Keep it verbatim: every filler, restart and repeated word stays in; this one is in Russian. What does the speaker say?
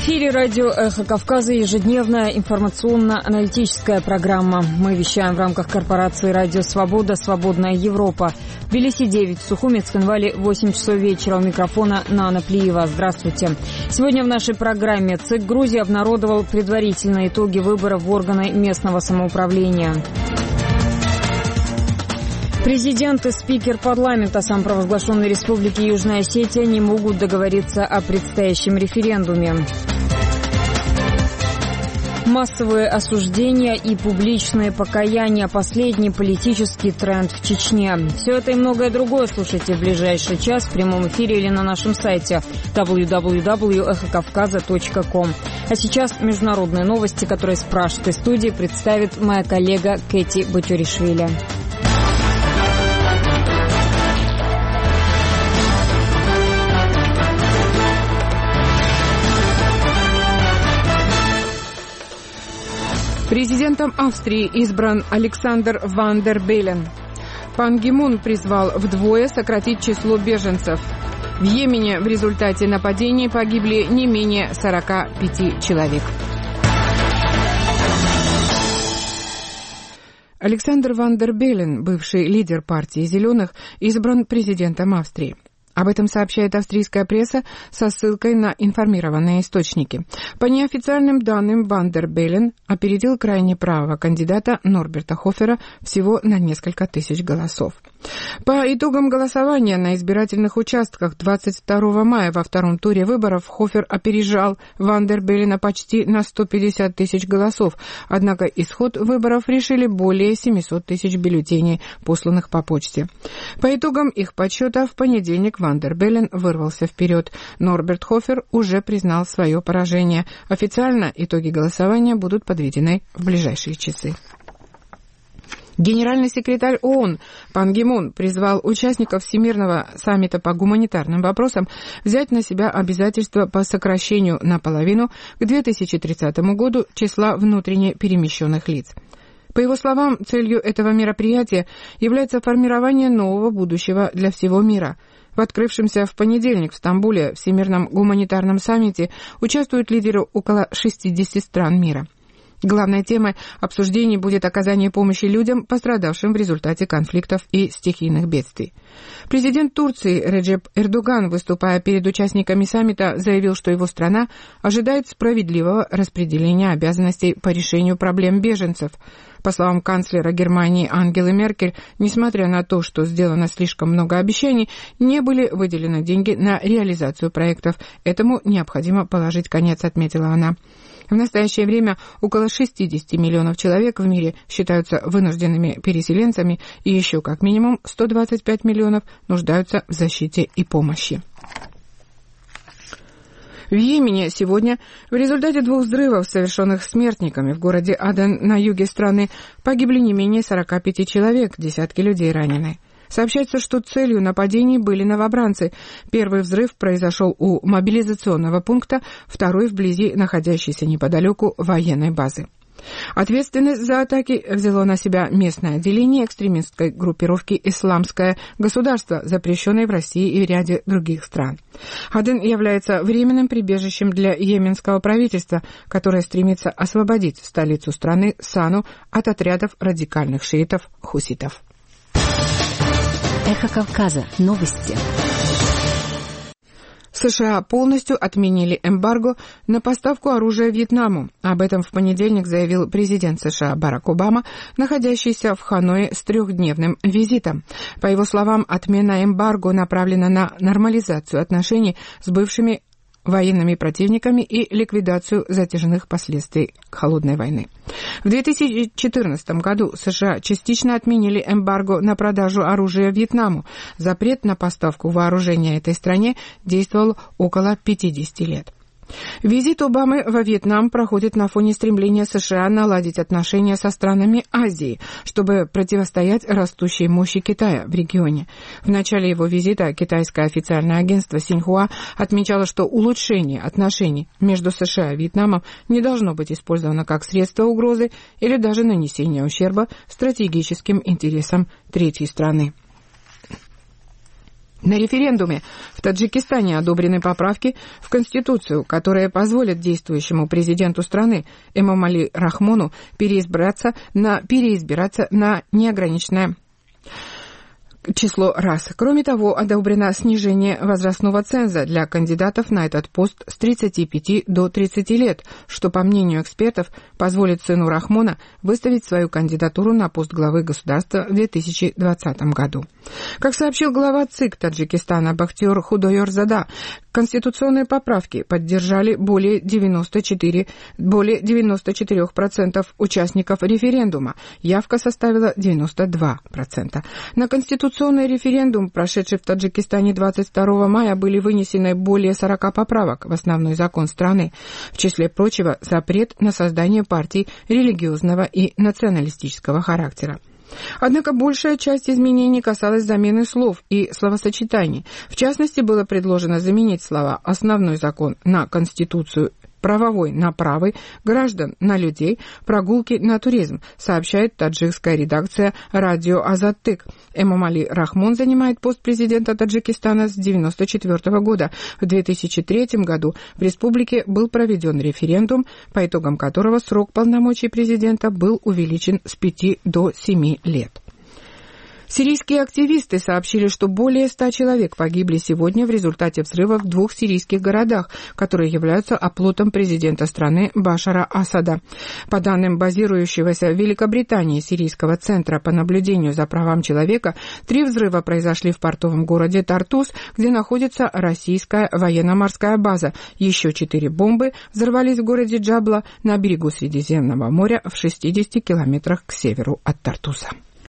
эфире радио «Эхо Кавказа» ежедневная информационно-аналитическая программа. Мы вещаем в рамках корпорации «Радио Свобода», «Свободная Европа». В Тбилиси девять, в Сухуми, Цхинвале восемь часов вечера. У микрофона Нана Плиева. Здравствуйте. Сегодня в нашей программе ЦИК Грузии обнародовал предварительные итоги выборов в органы местного самоуправления. Президент и спикер парламента самопровозглашенной Республики Южная Осетия не могут договориться о предстоящем референдуме. Массовые осуждения и публичные покаяния – последний политический тренд в Чечне. Все это и многое другое слушайте в ближайший час в прямом эфире или на нашем сайте дабл ю дабл ю дабл ю точка эхо кавказа точка ком. А сейчас международные новости, которые с пражской студии представит моя коллега Кэти Батюришвили. Президентом Австрии избран Александр ван дер Беллен. Пан Ги Мун призвал вдвое сократить число беженцев. В Йемене в результате нападений погибли не менее сорока пяти человек. Александр ван дер Беллен, бывший лидер партии «Зеленых», избран президентом Австрии. Об этом сообщает австрийская пресса со ссылкой на информированные источники. По неофициальным данным, ван дер Беллен опередил крайне правого кандидата Норберта Хофера всего на несколько тысяч голосов. По итогам голосования на избирательных участках двадцать второго мая во втором туре выборов Хофер опережал ван дер Беллена почти на сто пятьдесят тысяч голосов, однако исход выборов решили более семисот тысяч бюллетеней, посланных по почте. По итогам их подсчета в понедельник ван дер Беллен вырвался вперед. Норберт Хофер уже признал свое поражение. Официально итоги голосования будут подведены в ближайшие часы. Генеральный секретарь ООН Пан Ги Мун призвал участников Всемирного саммита по гуманитарным вопросам взять на себя обязательства по сокращению наполовину к две тысячи тридцатому году числа внутренне перемещенных лиц. По его словам, целью этого мероприятия является формирование нового будущего для всего мира. В открывшемся в понедельник в Стамбуле Всемирном гуманитарном саммите участвуют лидеры около шестидесяти стран мира. Главной темой обсуждений будет оказание помощи людям, пострадавшим в результате конфликтов и стихийных бедствий. Президент Турции Реджеп Эрдоган, выступая перед участниками саммита, заявил, что его страна ожидает справедливого распределения обязанностей по решению проблем беженцев. По словам канцлера Германии Ангелы Меркель, несмотря на то, что сделано слишком много обещаний, не были выделены деньги на реализацию проектов. Этому необходимо положить конец, отметила она. В настоящее время около шестидесяти миллионов человек в мире считаются вынужденными переселенцами, и еще как минимум сто двадцать пять миллионов нуждаются в защите и помощи. В Йемене сегодня в результате двух взрывов, совершенных смертниками в городе Аден на юге страны, погибли не менее сорока пяти человек, десятки людей ранены. Сообщается, что целью нападений были новобранцы. Первый взрыв произошел у мобилизационного пункта, второй вблизи находящейся неподалеку военной базы. Ответственность за атаки взяло на себя местное отделение экстремистской группировки «Исламское государство», запрещенной в России и в ряде других стран. Аден является временным прибежищем для йеменского правительства, которое стремится освободить столицу страны Сану от отрядов радикальных шиитов-хуситов. Эхо Кавказа. Новости. США полностью отменили эмбарго на поставку оружия Вьетнаму. Об этом в понедельник заявил президент США Барак Обама, находящийся в Ханое с трехдневным визитом. По его словам, отмена эмбарго направлена на нормализацию отношений с бывшими военными противниками и ликвидацию затяжных последствий холодной войны. В две тысячи четырнадцатом году США частично отменили эмбарго на продажу оружия Вьетнаму. Запрет на поставку вооружения этой стране действовал около пятидесяти лет. Визит Обамы во Вьетнам проходит на фоне стремления США наладить отношения со странами Азии, чтобы противостоять растущей мощи Китая в регионе. В начале его визита китайское официальное агентство Синьхуа отмечало, что улучшение отношений между США и Вьетнамом не должно быть использовано как средство угрозы или даже нанесения ущерба стратегическим интересам третьей страны. На референдуме в Таджикистане одобрены поправки в Конституцию, которые позволят действующему президенту страны Эмомали Рахмону переизбираться на, переизбираться на неограниченное число раз. Кроме того, одобрено снижение возрастного ценза для кандидатов на этот пост с тридцати пяти до тридцати лет, что, по мнению экспертов, позволит сыну Рахмона выставить свою кандидатуру на пост главы государства в две тысячи двадцатом году. Как сообщил глава ЦИК Таджикистана Бахтиёр Худойорзада, конституционные поправки поддержали более девяноста четырёх процентов участников референдума. Явка составила девяносто два процента. На конституционный референдум, прошедший в Таджикистане двадцать второго мая, были вынесены более сорока поправок в основной закон страны. В числе прочего, запрет на создание партий религиозного и националистического характера. Однако большая часть изменений касалась замены слов и словосочетаний. В частности, было предложено заменить слова «основной закон» на «конституцию», «правовой» на «правый», «граждан» на «людей», «прогулки» на «туризм», сообщает таджикская редакция радио «Азаттык». Эмомали Рахмон занимает пост президента Таджикистана с девяносто четвёртого года. В две тысячи третьем году в республике был проведен референдум, по итогам которого срок полномочий президента был увеличен с пяти до семи лет. Сирийские активисты сообщили, что более ста человек погибли сегодня в результате взрывов в двух сирийских городах, которые являются оплотом президента страны Башара Асада. По данным базирующегося в Великобритании Сирийского центра по наблюдению за правами человека, три взрыва произошли в портовом городе Тартус, где находится российская военно-морская база. Еще четыре бомбы взорвались в городе Джабла на берегу Средиземного моря в шестидесяти километрах к северу от Тартуса.